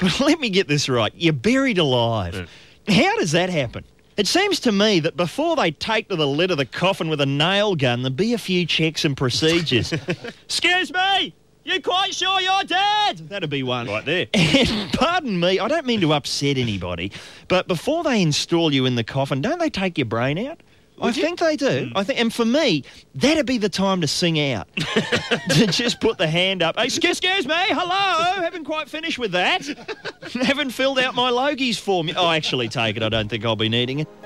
But let me get this right. You're buried alive. How does that happen? It seems to me that before they take to the lid of the coffin with a nail gun, there'd be a few checks and procedures. Excuse me! You quite sure you're dead? That'd be one. Right there. And pardon me, I don't mean to upset anybody, but before they install you in the coffin, don't they take your brain out? I think they do. And for me, that'd be the time to sing out. To just put the hand up. Hey, excuse me, hello, haven't quite finished with that. Haven't filled out my Logies form. Oh, actually, take it. I don't think I'll be needing it.